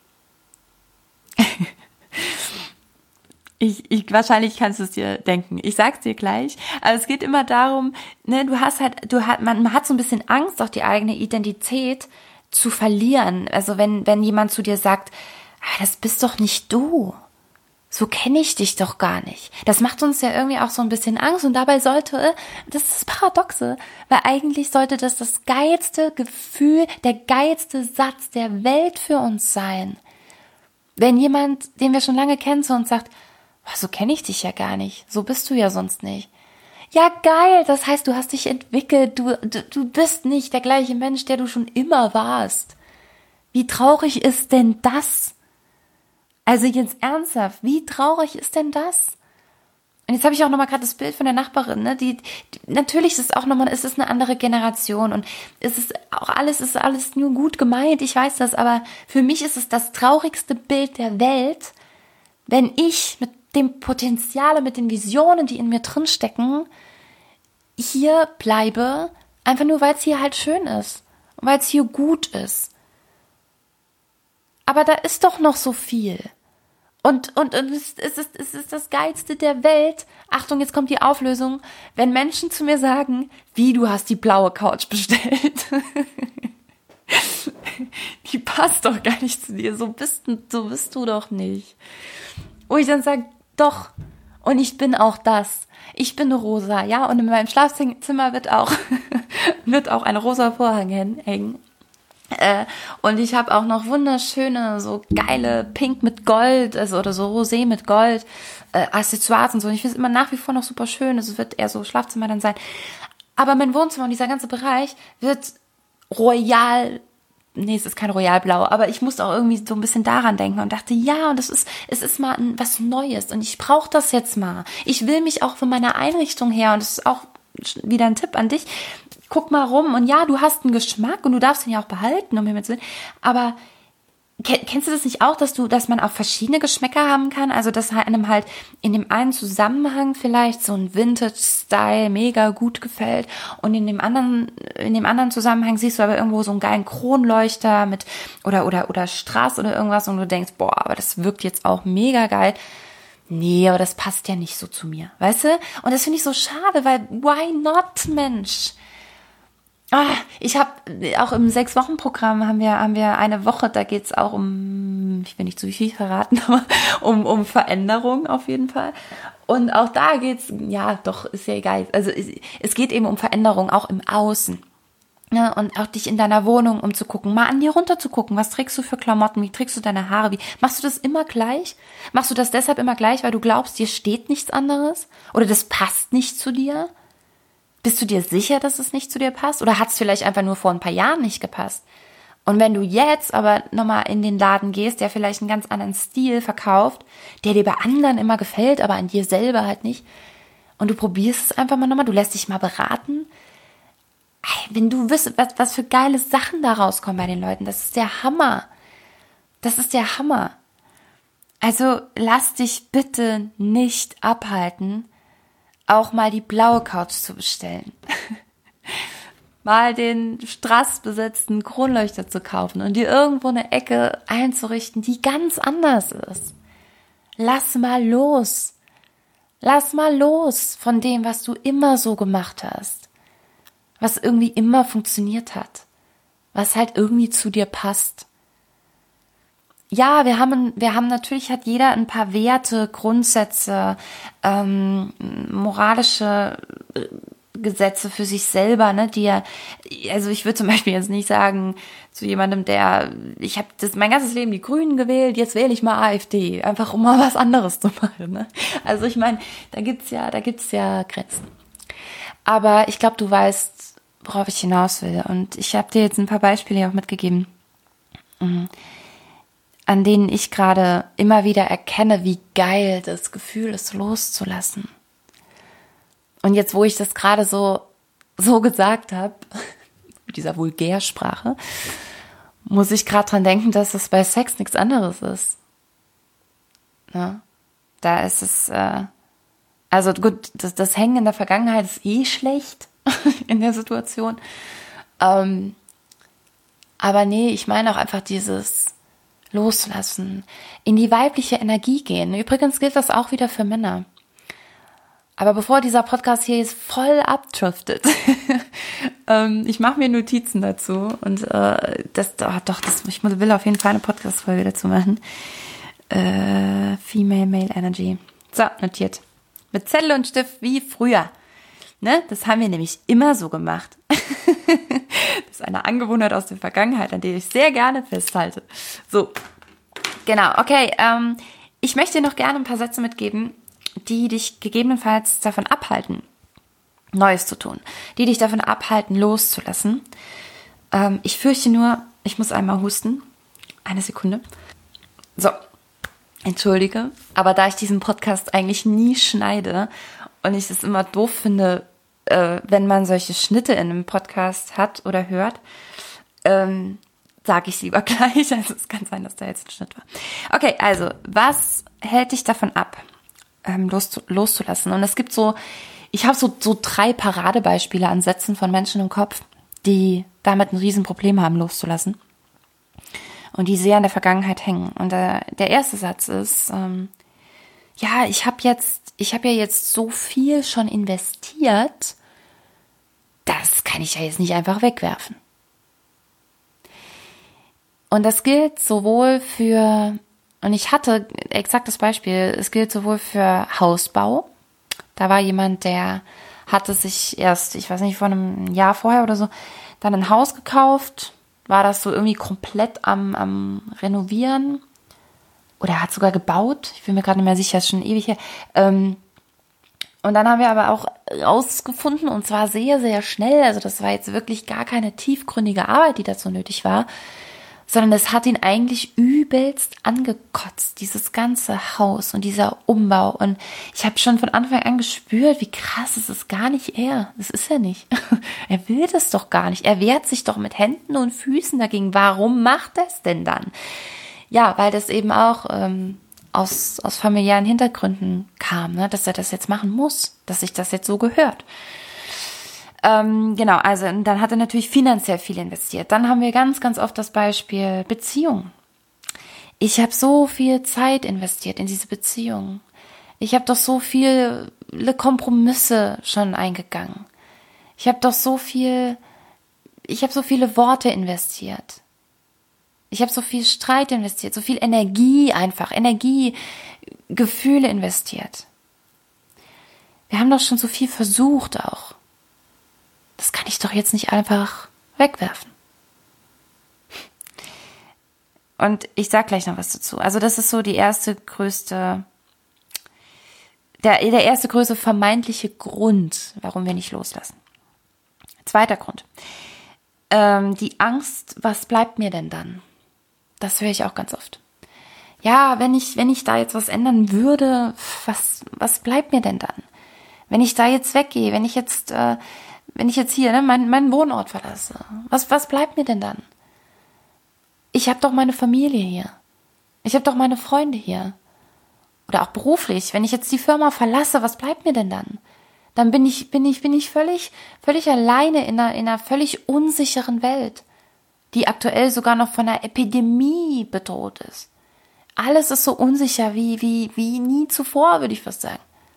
Wahrscheinlich kannst du es dir denken. Ich sag's dir gleich. Aber es geht immer darum, ne, man hat so ein bisschen Angst, auch die eigene Identität zu verlieren. Also wenn jemand zu dir sagt, das bist doch nicht du. So kenne ich dich doch gar nicht. Das macht uns ja irgendwie auch so ein bisschen Angst und dabei das ist das Paradoxe, weil eigentlich sollte das geilste Gefühl, der geilste Satz der Welt für uns sein. Wenn jemand, den wir schon lange kennen, zu uns sagt, so kenne ich dich ja gar nicht, so bist du ja sonst nicht. Ja, geil, das heißt, du hast dich entwickelt, du bist nicht der gleiche Mensch, der du schon immer warst. Wie traurig ist denn das? Also jetzt ernsthaft, wie traurig ist denn das? Und jetzt habe ich auch nochmal gerade das Bild von der Nachbarin, ne? Natürlich ist es auch nochmal, es ist eine andere Generation und es ist alles nur gut gemeint, ich weiß das, aber für mich ist es das traurigste Bild der Welt, wenn ich mit dem Potenzial und mit den Visionen, die in mir drinstecken, hier bleibe, einfach nur, weil es hier halt schön ist und weil es hier gut ist. Aber da ist doch noch so viel. Und es ist das Geilste der Welt. Achtung, jetzt kommt die Auflösung. Wenn Menschen zu mir sagen, wie, du hast die blaue Couch bestellt. Die passt doch gar nicht zu dir. So bist du doch nicht. Wo ich dann sage, doch. Und ich bin auch das. Ich bin rosa, ja. Und in meinem Schlafzimmer wird auch ein rosa Vorhang hängen. Und ich habe auch noch wunderschöne, so geile Pink mit Gold, also oder so Rosé mit Gold, Accessoires und so. Und ich finde es immer nach wie vor noch super schön. Es wird eher so Schlafzimmer dann sein. Aber mein Wohnzimmer und dieser ganze Bereich wird royal. Nee, es ist kein Royalblau, aber ich musste auch irgendwie so ein bisschen daran denken und dachte, ja, und es ist mal was Neues und ich brauche das jetzt mal. Ich will mich auch von meiner Einrichtung her, und das ist auch wieder ein Tipp an dich, guck mal rum und ja, du hast einen Geschmack und du darfst ihn ja auch behalten, um Himmels Willen, aber kennst du das nicht auch, dass man auch verschiedene Geschmäcker haben kann? Also, dass einem halt in dem einen Zusammenhang vielleicht so ein Vintage-Style mega gut gefällt und in dem anderen Zusammenhang siehst du aber irgendwo so einen geilen Kronleuchter mit oder Strass oder irgendwas und du denkst, boah, aber das wirkt jetzt auch mega geil. Nee, aber das passt ja nicht so zu mir, weißt du? Und das finde ich so schade, weil why not, Mensch? Ich habe auch im 6-Wochen-Programm haben wir eine Woche, da geht's auch ich will nicht zu viel verraten, aber um Veränderung auf jeden Fall. Und auch da geht's, ja doch, ist ja egal. Also es geht eben um Veränderung, auch im Außen. Ja, und auch dich in deiner Wohnung umzugucken, mal an dir runter zu gucken, was trägst du für Klamotten, wie trägst du deine Haare, machst du das immer gleich? Machst du das deshalb immer gleich, weil du glaubst, dir steht nichts anderes? Oder das passt nicht zu dir? Bist du dir sicher, dass es nicht zu dir passt? Oder hat es vielleicht einfach nur vor ein paar Jahren nicht gepasst? Und wenn du jetzt aber nochmal in den Laden gehst, der vielleicht einen ganz anderen Stil verkauft, der dir bei anderen immer gefällt, aber an dir selber halt nicht, und du probierst es einfach mal nochmal, du lässt dich mal beraten, wenn du wüsstest, was für geile Sachen da rauskommen bei den Leuten, das ist der Hammer. Das ist der Hammer. Also lass dich bitte nicht abhalten, auch mal die blaue Couch zu bestellen. Mal den strassbesetzten Kronleuchter zu kaufen und dir irgendwo eine Ecke einzurichten, die ganz anders ist. Lass mal los. Lass mal los von dem, was du immer so gemacht hast. Was irgendwie immer funktioniert hat. Was halt irgendwie zu dir passt. Ja, natürlich hat jeder ein paar Werte, Grundsätze, moralische Gesetze für sich selber, ne, also ich würde zum Beispiel jetzt nicht sagen zu jemandem, ich habe mein ganzes Leben die Grünen gewählt, jetzt wähle ich mal AfD, einfach um mal was anderes zu machen, ne? Also ich meine, da gibt's ja Grenzen. Aber ich glaube, du weißt, worauf ich hinaus will, und ich habe dir jetzt ein paar Beispiele auch mitgegeben, an denen ich gerade immer wieder erkenne, wie geil das Gefühl ist, loszulassen. Und jetzt, wo ich das gerade so gesagt habe, mit dieser Vulgärsprache, muss ich gerade dran denken, dass das bei Sex nichts anderes ist. Ja? Da ist es, also gut, das Hängen in der Vergangenheit ist schlecht in der Situation. Aber nee, ich meine auch einfach dieses Loslassen, in die weibliche Energie gehen. Übrigens gilt das auch wieder für Männer. Aber bevor dieser Podcast hier jetzt voll abdriftet, ich mache mir Notizen dazu und ich will auf jeden Fall eine Podcast-Folge dazu machen. Female Male Energy. So, notiert. Mit Zettel und Stift wie früher. Ne? Das haben wir nämlich immer so gemacht. Das ist eine Angewohnheit aus der Vergangenheit, an der ich sehr gerne festhalte. So, genau, okay. Ich möchte dir noch gerne ein paar Sätze mitgeben, die dich gegebenenfalls davon abhalten, Neues zu tun. Die dich davon abhalten, loszulassen. Ich fürchte nur, ich muss einmal husten. Eine Sekunde. So, entschuldige. Aber da ich diesen Podcast eigentlich nie schneide und ich es immer doof finde, wenn man solche Schnitte in einem Podcast hat oder hört, sage ich lieber gleich. Also es kann sein, dass da jetzt ein Schnitt war. Okay, also, was hält dich davon ab, loszulassen? Und es gibt ich habe so 3 Paradebeispiele an Sätzen von Menschen im Kopf, die damit ein Riesenproblem haben, loszulassen. Und die sehr in der Vergangenheit hängen. Und der erste Satz ist, ja, ich habe ja jetzt so viel schon investiert, das kann ich ja jetzt nicht einfach wegwerfen. Und das gilt sowohl und ich hatte exaktes Beispiel, es gilt sowohl für Hausbau. Da war jemand, der hatte sich erst, ich weiß nicht, vor einem Jahr vorher oder so, dann ein Haus gekauft, war das so irgendwie komplett am Renovieren. Oder er hat sogar gebaut, ich bin mir gerade nicht mehr sicher, ist schon ewig her. Und dann haben wir aber auch rausgefunden, und zwar sehr, sehr schnell, also das war jetzt wirklich gar keine tiefgründige Arbeit, die dazu nötig war, sondern es hat ihn eigentlich übelst angekotzt, dieses ganze Haus und dieser Umbau. Und ich habe schon von Anfang an gespürt, wie krass, es ist gar nicht er. Das ist er nicht. Er will das doch gar nicht. Er wehrt sich doch mit Händen und Füßen dagegen. Warum macht er es denn dann? Ja, weil das eben auch aus familiären Hintergründen kam, ne? Dass er das jetzt machen muss, dass sich das jetzt so gehört. Genau, also dann hat er natürlich finanziell viel investiert. Dann haben wir ganz, ganz oft das Beispiel Beziehung. Ich habe so viel Zeit investiert in diese Beziehung. Ich habe doch so viele Kompromisse schon eingegangen. Ich habe so viele Worte investiert. Ich habe so viel Streit investiert, so viel Energie, Gefühle investiert. Wir haben doch schon so viel versucht auch. Das kann ich doch jetzt nicht einfach wegwerfen. Und ich sag gleich noch was dazu. Also das ist so der erste größte vermeintliche Grund, warum wir nicht loslassen. Zweiter Grund. Die Angst, was bleibt mir denn dann? Das höre ich auch ganz oft. Ja, wenn ich da jetzt was ändern würde, was bleibt mir denn dann? Wenn ich da jetzt weggehe, wenn ich jetzt hier meinen Wohnort verlasse, was bleibt mir denn dann? Ich habe doch meine Familie hier. Ich habe doch meine Freunde hier. Oder auch beruflich. Wenn ich jetzt die Firma verlasse, was bleibt mir denn dann? Dann bin ich völlig alleine in einer völlig unsicheren Welt, die aktuell sogar noch von einer Epidemie bedroht ist. Alles ist so unsicher wie nie zuvor, würde ich fast sagen.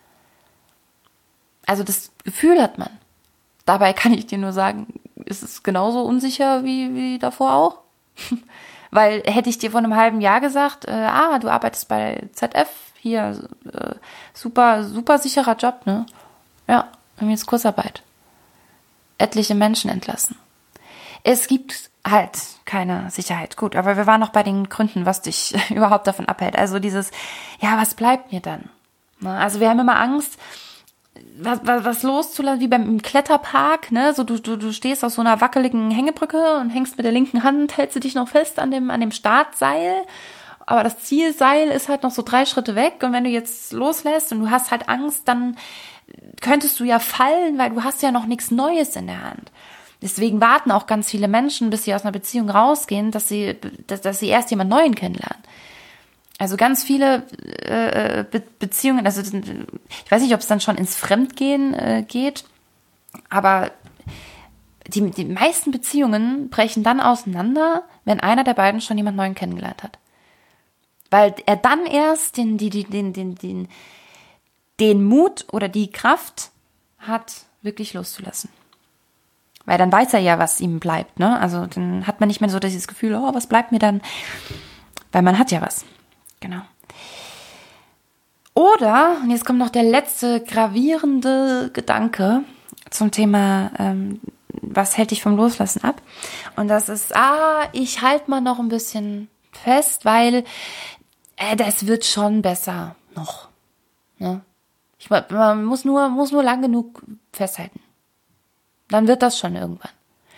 Also das Gefühl hat man. Dabei kann ich dir nur sagen, ist es genauso unsicher wie davor auch. Weil hätte ich dir vor einem halben Jahr gesagt, du arbeitest bei ZF, hier, super, super sicherer Job, ne? Ja, wir haben jetzt Kurzarbeit. Etliche Menschen entlassen. Es gibt halt keine Sicherheit. Gut, aber wir waren noch bei den Gründen, was dich überhaupt davon abhält. Also dieses, ja, was bleibt mir dann? Also wir haben immer Angst, was loszulassen, wie beim Kletterpark, ne? So du stehst auf so einer wackeligen Hängebrücke und hängst mit der linken Hand, hältst du dich noch fest an dem Startseil, aber das Zielseil ist halt noch so 3 Schritte weg und wenn du jetzt loslässt und du hast halt Angst, dann könntest du ja fallen, weil du hast ja noch nichts Neues in der Hand. Deswegen warten auch ganz viele Menschen, bis sie aus einer Beziehung rausgehen, dass sie erst jemand Neuen kennenlernen. Also ganz viele Beziehungen, also ich weiß nicht, ob es dann schon ins Fremdgehen geht, aber die meisten Beziehungen brechen dann auseinander, wenn einer der beiden schon jemand Neuen kennengelernt hat. Weil er dann erst den Mut oder die Kraft hat, wirklich loszulassen. Weil dann weiß er ja, was ihm bleibt, ne? Also dann hat man nicht mehr so dieses Gefühl, oh, was bleibt mir dann? Weil man hat ja was. Genau. Oder, und jetzt kommt noch der letzte gravierende Gedanke zum Thema, was hält dich vom Loslassen ab? Und das ist, ich halte mal noch ein bisschen fest, weil das wird schon besser noch. Ne? Man muss nur lang genug festhalten. Dann wird das schon irgendwann.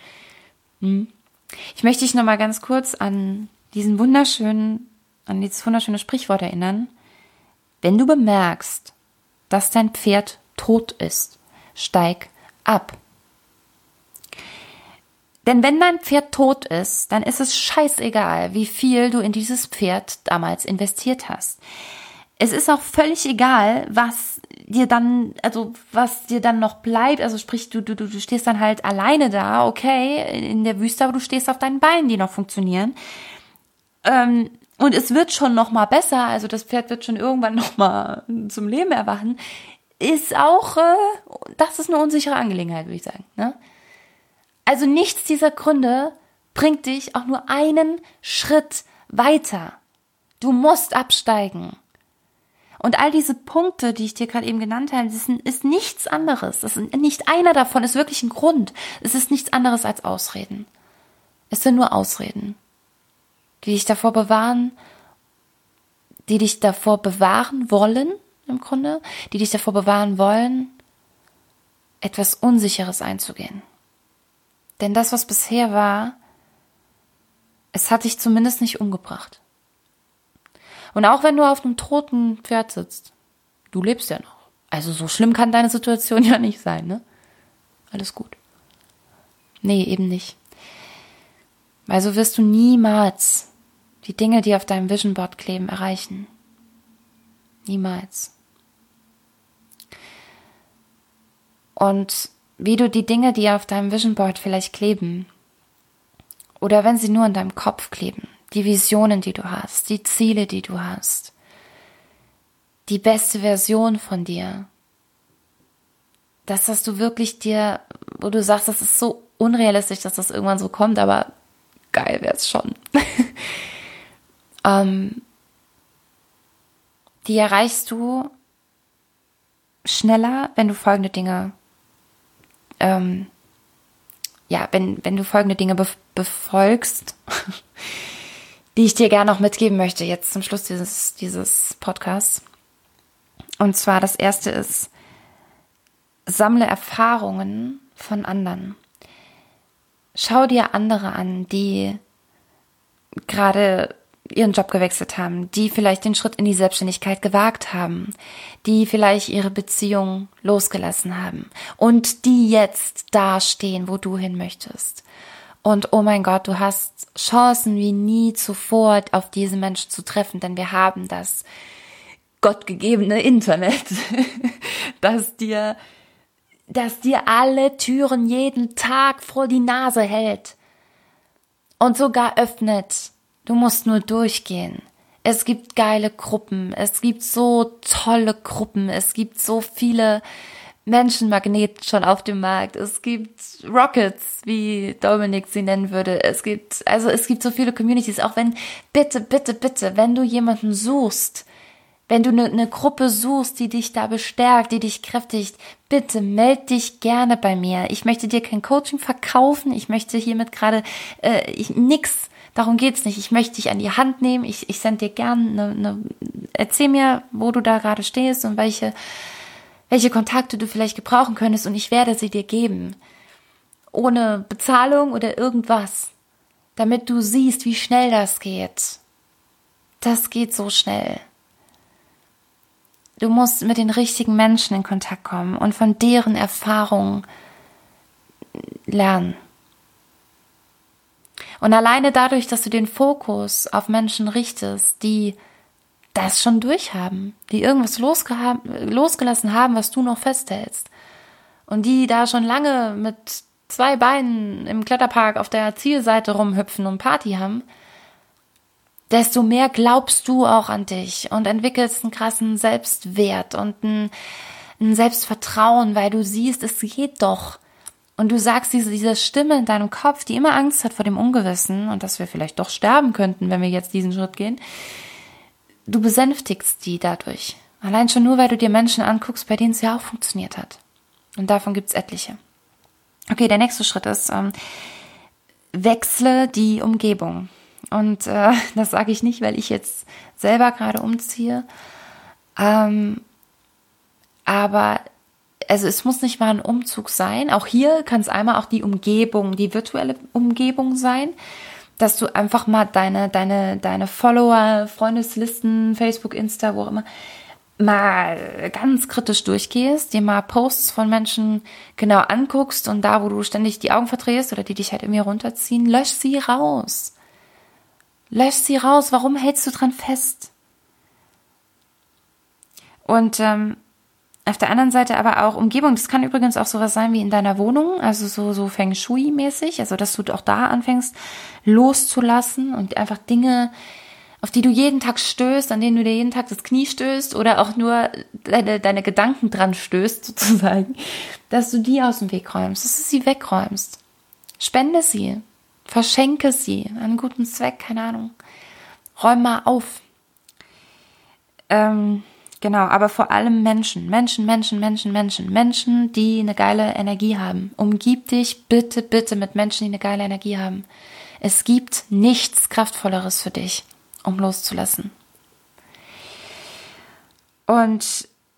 Ich möchte dich noch mal ganz kurz an dieses wunderschöne Sprichwort erinnern. Wenn du bemerkst, dass dein Pferd tot ist, steig ab. Denn wenn dein Pferd tot ist, dann ist es scheißegal, wie viel du in dieses Pferd damals investiert hast. Es ist auch völlig egal, was dir dann noch bleibt. Also sprich, du stehst dann halt alleine da, okay, in der Wüste, aber du stehst auf deinen Beinen, die noch funktionieren. Und es wird schon noch mal besser, also das Pferd wird schon irgendwann noch mal zum Leben erwachen. Ist auch, das ist eine unsichere Angelegenheit, würde ich sagen. Ne? Also nichts dieser Gründe bringt dich auch nur einen Schritt weiter. Du musst absteigen. Und all diese Punkte, die ich dir gerade eben genannt habe, ist nichts anderes. Nicht einer davon ist wirklich ein Grund. Es ist nichts anderes als Ausreden. Es sind nur Ausreden, die dich davor bewahren wollen, im Grunde, die dich davor bewahren wollen, etwas Unsicheres einzugehen. Denn das, was bisher war, es hat dich zumindest nicht umgebracht. Und auch wenn du auf einem toten Pferd sitzt, du lebst ja noch. Also so schlimm kann deine Situation ja nicht sein, ne? Alles gut. Nee, eben nicht. Weil so wirst du niemals die Dinge, die auf deinem Vision Board kleben, erreichen. Niemals. Und wie du die Dinge, die auf deinem Vision Board vielleicht kleben, oder wenn sie nur in deinem Kopf kleben, die Visionen, die du hast, die Ziele, die du hast, die beste Version von dir, das, was du wirklich dir, wo du sagst, das ist so unrealistisch, dass das irgendwann so kommt, aber geil wäre es schon. Die erreichst du schneller, wenn du folgende Dinge wenn du folgende Dinge befolgst, die ich dir gerne noch mitgeben möchte, jetzt zum Schluss dieses Podcasts. Und zwar das erste ist, sammle Erfahrungen von anderen. Schau dir andere an, die gerade ihren Job gewechselt haben, die vielleicht den Schritt in die Selbstständigkeit gewagt haben, die vielleicht ihre Beziehung losgelassen haben und die jetzt da stehen, wo du hin möchtest. Und oh mein Gott, du hast Chancen wie nie zuvor, auf diese Menschen zu treffen, denn wir haben das gottgegebene Internet, das dir alle Türen jeden Tag vor die Nase hält und sogar öffnet. Du musst nur durchgehen. Es gibt geile Gruppen, es gibt so tolle Gruppen, es gibt so viele Menschenmagneten schon auf dem Markt, es gibt Rockets, wie Dominik sie nennen würde, es gibt so viele Communities, auch wenn, bitte, wenn du jemanden suchst, wenn du eine Gruppe suchst, die dich da bestärkt, die dich kräftigt, bitte meld dich gerne bei mir. Ich möchte dir kein Coaching verkaufen, ich möchte hiermit gerade nix. Darum geht's nicht. Ich möchte dich an die Hand nehmen. Ich sende dir gern erzähl mir, wo du da gerade stehst und welche Kontakte du vielleicht gebrauchen könntest und ich werde sie dir geben. Ohne Bezahlung oder irgendwas. Damit du siehst, wie schnell das geht. Das geht so schnell. Du musst mit den richtigen Menschen in Kontakt kommen und von deren Erfahrungen lernen. Und alleine dadurch, dass du den Fokus auf Menschen richtest, die das schon durchhaben, die irgendwas losgelassen haben, was du noch festhältst und die da schon lange mit 2 Beinen im Kletterpark auf der Zielseite rumhüpfen und Party haben, desto mehr glaubst du auch an dich und entwickelst einen krassen Selbstwert und ein Selbstvertrauen, weil du siehst, es geht doch. Und du sagst diese Stimme in deinem Kopf, die immer Angst hat vor dem Ungewissen und dass wir vielleicht doch sterben könnten, wenn wir jetzt diesen Schritt gehen, du besänftigst die dadurch. Allein schon nur, weil du dir Menschen anguckst, bei denen es ja auch funktioniert hat. Und davon gibt's etliche. Okay, der nächste Schritt ist, wechsle die Umgebung. Und das sage ich nicht, weil ich jetzt selber gerade umziehe. Aber also es muss nicht mal ein Umzug sein. Auch hier kann es einmal auch die Umgebung, die virtuelle Umgebung sein, dass du einfach mal deine Follower, Freundeslisten, Facebook, Insta, wo auch immer, mal ganz kritisch durchgehst, dir mal Posts von Menschen genau anguckst und da, wo du ständig die Augen verdrehst oder die dich halt irgendwie runterziehen, lösch sie raus. Lösch sie raus. Warum hältst du dran fest? Und auf der anderen Seite aber auch Umgebung. Das kann übrigens auch sowas sein wie in deiner Wohnung, also so Feng Shui-mäßig, also dass du auch da anfängst loszulassen und einfach Dinge, auf die du jeden Tag stößt, an denen du dir jeden Tag das Knie stößt oder auch nur deine Gedanken dran stößt sozusagen, dass du die aus dem Weg räumst, dass du sie wegräumst. Spende sie, verschenke sie an einen guten Zweck, keine Ahnung. Räum mal auf. Genau, aber vor allem Menschen, die eine geile Energie haben. Umgib dich bitte mit Menschen, die eine geile Energie haben. Es gibt nichts Kraftvolleres für dich, um loszulassen. Und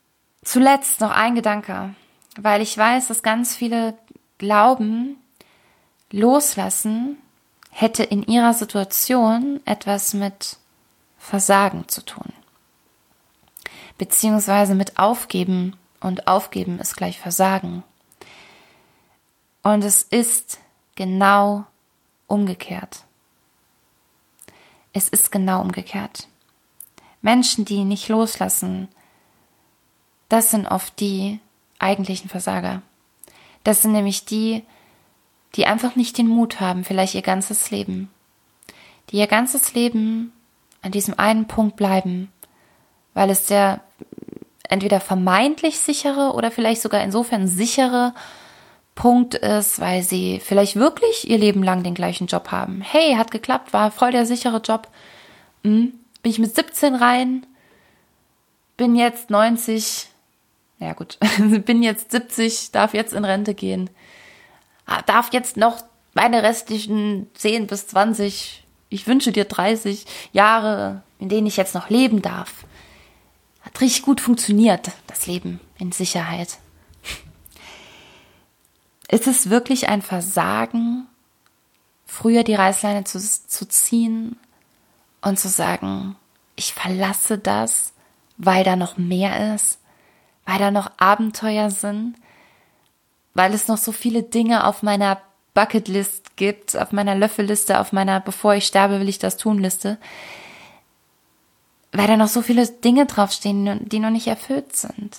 Zuletzt noch ein Gedanke, weil ich weiß, dass ganz viele glauben, Loslassen hätte in ihrer Situation etwas mit Versagen zu tun. Beziehungsweise mit Aufgeben, und Aufgeben ist gleich Versagen. Und es ist genau umgekehrt. Es ist genau umgekehrt. Menschen, die nicht loslassen, das sind oft die eigentlichen Versager. Das sind nämlich die einfach nicht den Mut haben, vielleicht ihr ganzes Leben. Die ihr ganzes Leben an diesem einen Punkt bleiben, weil es der entweder vermeintlich sichere oder vielleicht sogar insofern sichere Punkt ist, weil sie vielleicht wirklich ihr Leben lang den gleichen Job haben. Hey, hat geklappt, war voll der sichere Job. Bin ich mit 17 rein, bin jetzt 90, ja gut, bin jetzt 70, darf jetzt in Rente gehen, darf jetzt noch meine restlichen 10 bis 20, ich wünsche dir 30 Jahre, in denen ich jetzt noch leben darf. Hat richtig gut funktioniert, das Leben in Sicherheit. Ist es wirklich ein Versagen, früher die Reißleine zu ziehen und zu sagen, ich verlasse das, weil da noch mehr ist, weil da noch Abenteuer sind, weil es noch so viele Dinge auf meiner Bucketlist gibt, auf meiner Löffelliste, auf meiner bevor ich sterbe, will ich das tun Liste, weil da noch so viele Dinge draufstehen, die noch nicht erfüllt sind.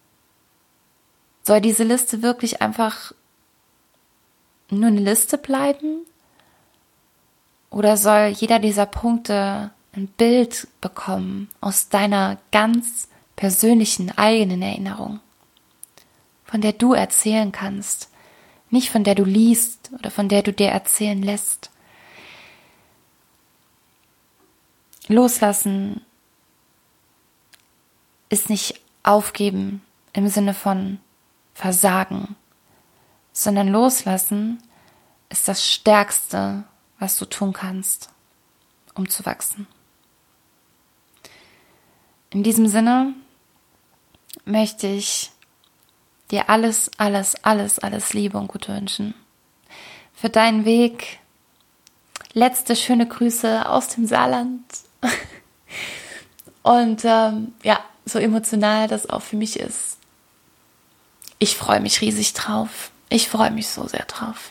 Soll diese Liste wirklich einfach nur eine Liste bleiben? Oder soll jeder dieser Punkte ein Bild bekommen aus deiner ganz persönlichen eigenen Erinnerung, von der du erzählen kannst, nicht von der du liest oder von der du dir erzählen lässt? Loslassen ist nicht aufgeben im Sinne von Versagen, sondern loslassen ist das Stärkste, was du tun kannst, um zu wachsen. In diesem Sinne möchte ich dir alles Liebe und Gute wünschen. Für deinen Weg. Letzte schöne Grüße aus dem Saarland. Und so emotional das auch für mich ist. Ich freue mich riesig drauf. Ich freue mich so sehr drauf.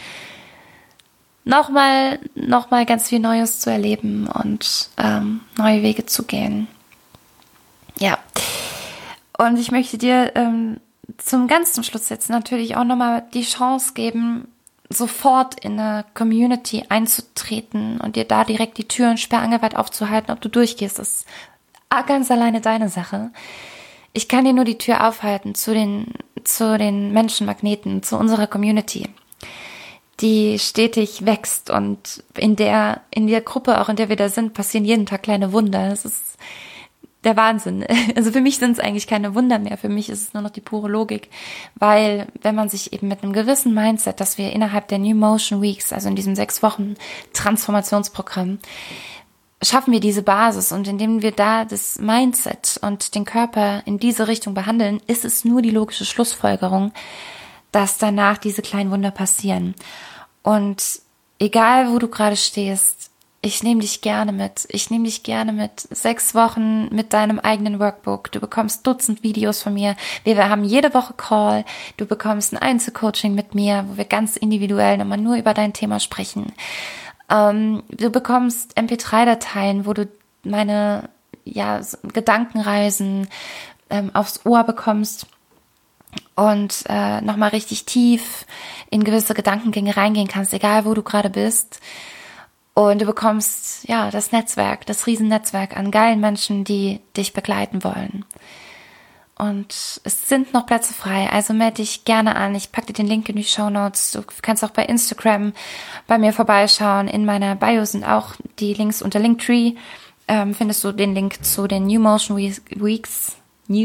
Nochmal ganz viel Neues zu erleben und neue Wege zu gehen. Ja. Und ich möchte dir zum Schluss jetzt natürlich auch nochmal die Chance geben, sofort in eine Community einzutreten und dir da direkt die Türen sperrangelweit aufzuhalten, ob du durchgehst, ist ganz alleine deine Sache. Ich kann dir nur die Tür aufhalten zu den Menschenmagneten, zu unserer Community, die stetig wächst, und in der Gruppe, auch in der wir da sind, passieren jeden Tag kleine Wunder. Das ist der Wahnsinn. Also für mich sind es eigentlich keine Wunder mehr. Für mich ist es nur noch die pure Logik. Weil wenn man sich eben mit einem gewissen Mindset, dass wir innerhalb der New Motion Weeks, also in diesem 6 Wochen Transformationsprogramm, schaffen wir diese Basis. Und indem wir da das Mindset und den Körper in diese Richtung behandeln, ist es nur die logische Schlussfolgerung, dass danach diese kleinen Wunder passieren. Und egal, wo du gerade stehst, ich nehme dich gerne mit. Ich nehme dich gerne mit 6 Wochen mit deinem eigenen Workbook. Du bekommst Dutzend Videos von mir. Wir haben jede Woche Call. Du bekommst ein Einzelcoaching mit mir, wo wir ganz individuell nochmal nur über dein Thema sprechen. Du bekommst MP3-Dateien, wo du meine Gedankenreisen aufs Ohr bekommst und nochmal richtig tief in gewisse Gedankengänge reingehen kannst, egal wo du gerade bist. Und du bekommst das Netzwerk, das Riesennetzwerk an geilen Menschen, die dich begleiten wollen. Und es sind noch Plätze frei, also melde dich gerne an. Ich packe dir den Link in die Shownotes. Du kannst auch bei Instagram bei mir vorbeischauen. In meiner Bio sind auch die Links unter Linktree. Findest du den Link zu den New Motion Weeks.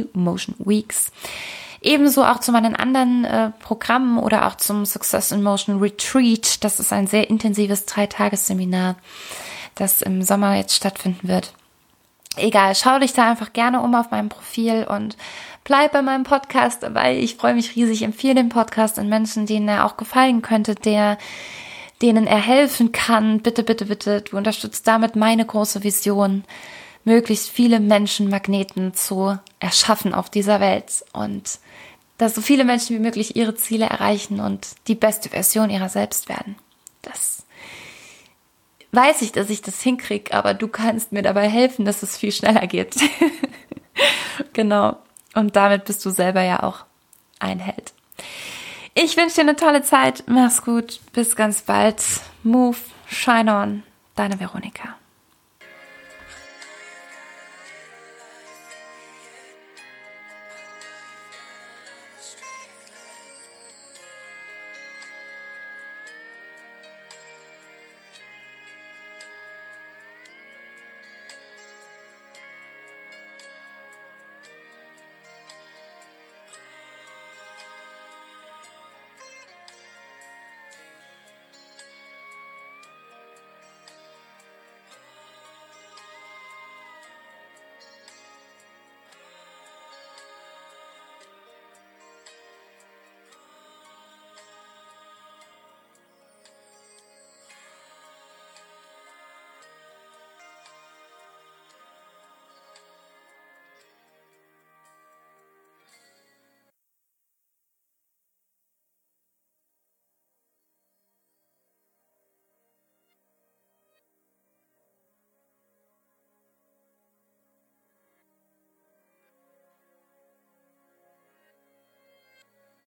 Ebenso auch zu meinen anderen Programmen oder auch zum Success in Motion Retreat. Das ist ein sehr intensives 3-Tages-Seminar, das im Sommer jetzt stattfinden wird. egal, schau dich da einfach gerne um auf meinem Profil und bleib bei meinem Podcast dabei. Ich freue mich riesig, empfehle den Podcast an Menschen, denen er auch gefallen könnte, denen er helfen kann. Bitte, bitte, bitte, du unterstützt damit meine große Vision, möglichst viele Menschenmagneten zu erschaffen auf dieser Welt und dass so viele Menschen wie möglich ihre Ziele erreichen und die beste Version ihrer selbst werden. Das weiß ich, dass ich das hinkriege, aber du kannst mir dabei helfen, dass es viel schneller geht. Genau. Und damit bist du selber ja auch ein Held. Ich wünsche dir eine tolle Zeit. Mach's gut. Bis ganz bald. Move, shine on. Deine Veronika.